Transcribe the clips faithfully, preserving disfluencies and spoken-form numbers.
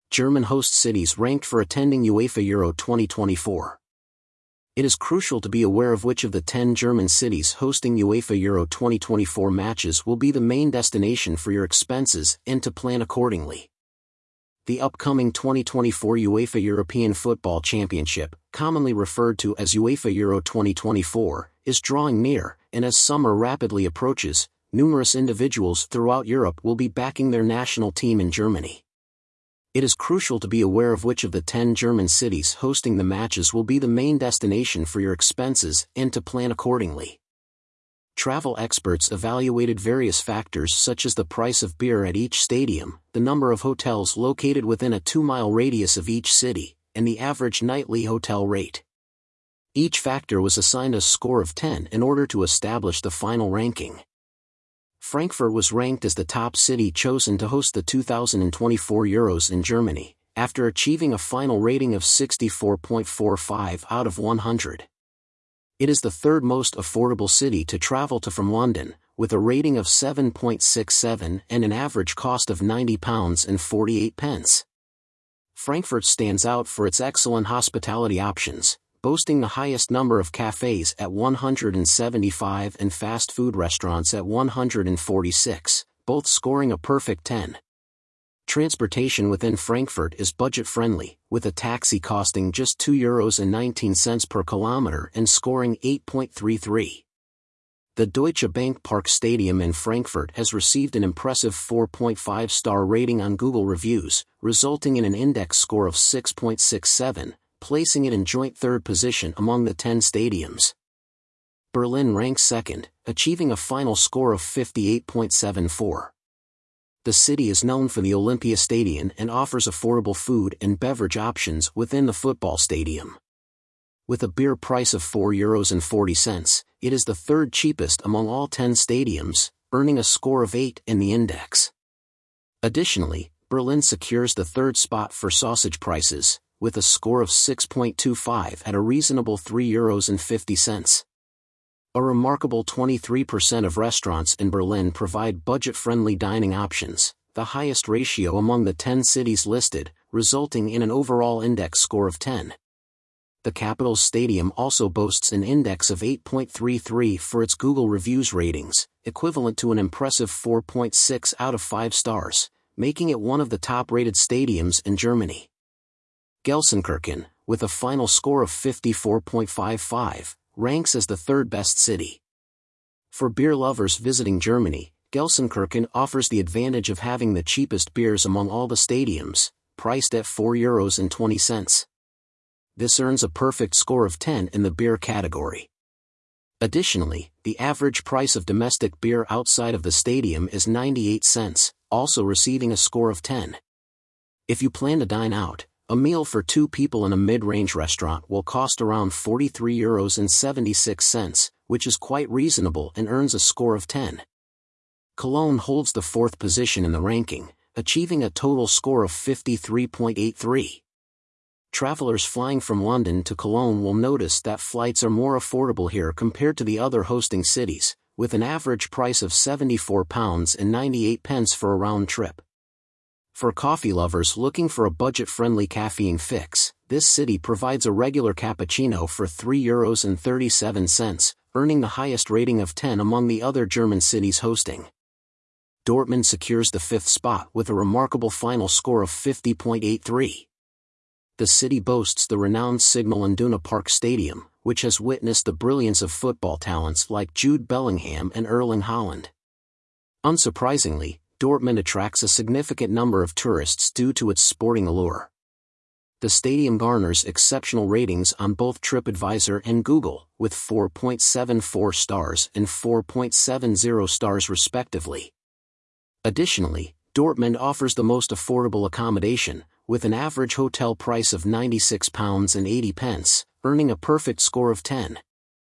German host cities ranked for attending UEFA Euro twenty twenty-four. It is crucial to be aware of which of the ten German cities hosting UEFA Euro twenty twenty-four matches will be the main destination for your expenses and to plan accordingly. The upcoming twenty twenty-four UEFA European Football Championship, commonly referred to as UEFA Euro twenty twenty-four, is drawing near, and as summer rapidly approaches, numerous individuals throughout Europe will be backing their national team in Germany. It is crucial to be aware of which of the ten German cities hosting the matches will be the main destination for your expenses and to plan accordingly. Travel experts evaluated various factors such as the price of beer at each stadium, the number of hotels located within a two-mile radius of each city, and the average nightly hotel rate. Each factor was assigned a score of ten in order to establish the final ranking. Frankfurt was ranked as the top city chosen to host the two thousand twenty-four Euros in Germany, after achieving a final rating of sixty-four point four five out of one hundred. It is the third most affordable city to travel to from London, with a rating of seven point six seven and an average cost of ninety pounds forty-eight. Frankfurt stands out for its excellent hospitality options, boasting the highest number of cafes at one hundred seventy-five and fast food restaurants at one hundred forty-six, both scoring a perfect ten. Transportation within Frankfurt is budget-friendly, with a taxi costing just two euros and nineteen cents per kilometer and scoring eight point three three. The Deutsche Bank Park Stadium in Frankfurt has received an impressive four point five star rating on Google Reviews, resulting in an index score of six point six seven, placing it in joint third position among the ten stadiums. Berlin ranks second, achieving a final score of fifty-eight point seven four. The city is known for the Olympiastadion and offers affordable food and beverage options within the football stadium. With a beer price of four euros and forty cents, it is the third cheapest among all ten stadiums, earning a score of eight in the index. Additionally, Berlin secures the third spot for sausage prices, with a score of six point two five at a reasonable three euros and fifty cents. A remarkable twenty-three percent of restaurants in Berlin provide budget-friendly dining options, the highest ratio among the ten cities listed, resulting in an overall index score of ten. The capital's stadium also boasts an index of eight point three three for its Google Reviews ratings, equivalent to an impressive four point six out of five stars, making it one of the top-rated stadiums in Germany. Gelsenkirchen, with a final score of fifty-four point five five, ranks as the third-best city. For beer lovers visiting Germany, Gelsenkirchen offers the advantage of having the cheapest beers among all the stadiums, priced at four euros and twenty cents. This earns a perfect score of ten in the beer category. Additionally, the average price of domestic beer outside of the stadium is ninety-eight cents, also receiving a score of ten. If you plan to dine out, a meal for two people in a mid-range restaurant will cost around forty-three euros and seventy-six cents, which is quite reasonable and earns a score of ten. Cologne holds the fourth position in the ranking, achieving a total score of fifty-three point eight three. Travelers flying from London to Cologne will notice that flights are more affordable here compared to the other hosting cities, with an average price of seventy-four pounds ninety-eight for a round trip. For coffee lovers looking for a budget-friendly caffeine fix, this city provides a regular cappuccino for three euros and thirty-seven cents, earning the highest rating of ten among the other German cities hosting. Dortmund secures the fifth spot with a remarkable final score of fifty point eight three. The city boasts the renowned Signal Iduna Park Stadium, which has witnessed the brilliance of football talents like Jude Bellingham and Erling Haaland. Unsurprisingly, Dortmund attracts a significant number of tourists due to its sporting allure. The stadium garners exceptional ratings on both TripAdvisor and Google, with four point seven four stars and four point seven zero stars respectively. Additionally, Dortmund offers the most affordable accommodation, with an average hotel price of ninety-six pounds eighty, earning a perfect score of ten.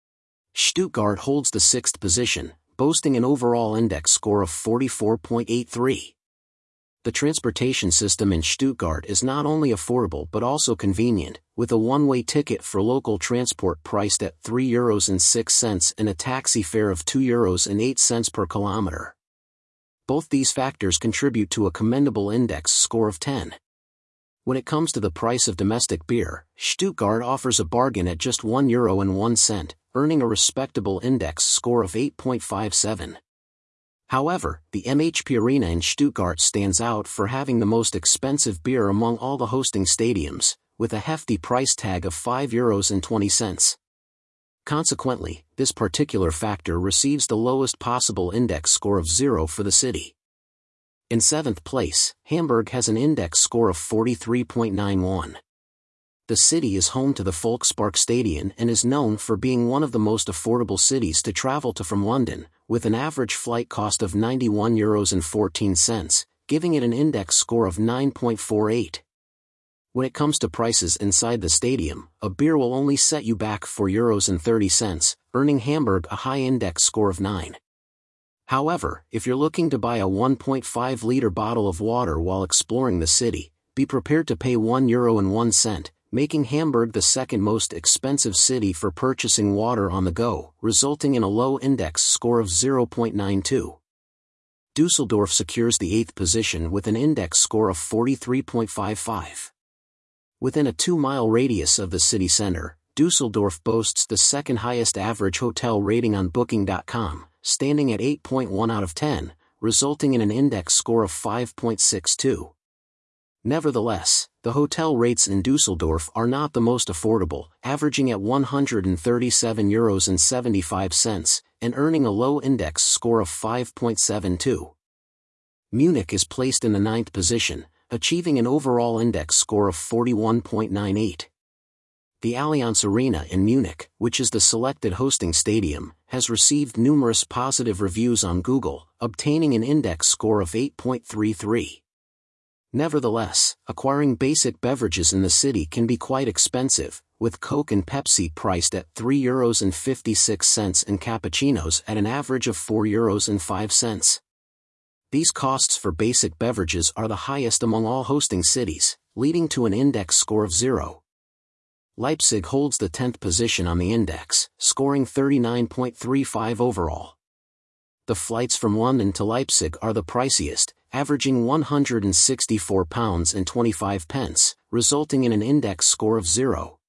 Stuttgart holds the sixth position, boasting an overall index score of forty-four point eight three. The transportation system in Stuttgart is not only affordable but also convenient, with a one-way ticket for local transport priced at three euros and six cents and a taxi fare of two euros and eight cents per kilometer. Both these factors contribute to a commendable index score of ten. When it comes to the price of domestic beer, Stuttgart offers a bargain at just one euro and one cent, earning a respectable index score of eight point five seven. However, the M H P Arena in Stuttgart stands out for having the most expensive beer among all the hosting stadiums, with a hefty price tag of five euros and twenty cents. Consequently, this particular factor receives the lowest possible index score of zero for the city. In seventh place, Hamburg has an index score of forty-three point nine one. The city is home to the Volksparkstadion and is known for being one of the most affordable cities to travel to from London, with an average flight cost of ninety-one euros and fourteen cents, giving it an index score of nine point four eight. When it comes to prices inside the stadium, a beer will only set you back four euros and thirty cents, earning Hamburg a high index score of nine. However, if you're looking to buy a one point five liter bottle of water while exploring the city, be prepared to pay one euro and one cent, making Hamburg the second most expensive city for purchasing water on the go, resulting in a low index score of zero point nine two. Dusseldorf secures the eighth position with an index score of forty-three point five five. Within a two-mile radius of the city center, Dusseldorf boasts the second highest average hotel rating on Booking dot com, standing at eight point one out of ten, resulting in an index score of five point six two. Nevertheless, the hotel rates in Dusseldorf are not the most affordable, averaging at one hundred thirty-seven euros and seventy-five cents, and earning a low index score of five point seven two. Munich is placed in the ninth position, achieving an overall index score of forty-one point nine eight. The Allianz Arena in Munich, which is the selected hosting stadium, has received numerous positive reviews on Google, obtaining an index score of eight point three three. Nevertheless, acquiring basic beverages in the city can be quite expensive, with Coke and Pepsi priced at three euros and fifty-six cents and cappuccinos at an average of four euros and five cents. These costs for basic beverages are the highest among all hosting cities, leading to an index score of zero. Leipzig holds the tenth position on the index, scoring thirty-nine point three five overall. The flights from London to Leipzig are the priciest, averaging one hundred sixty-four pounds and twenty-five pence, resulting in an index score of zero.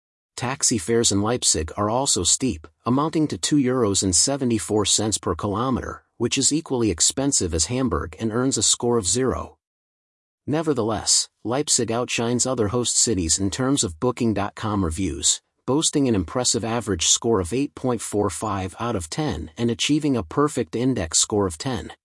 Taxi fares in Leipzig are also steep, amounting to two euros and seventy-four cents per kilometer, which is equally expensive as Hamburg and earns a score of zero. Nevertheless, Leipzig outshines other host cities in terms of Booking dot com reviews, boasting an impressive average score of eight point four five out of ten and achieving a perfect index score of ten.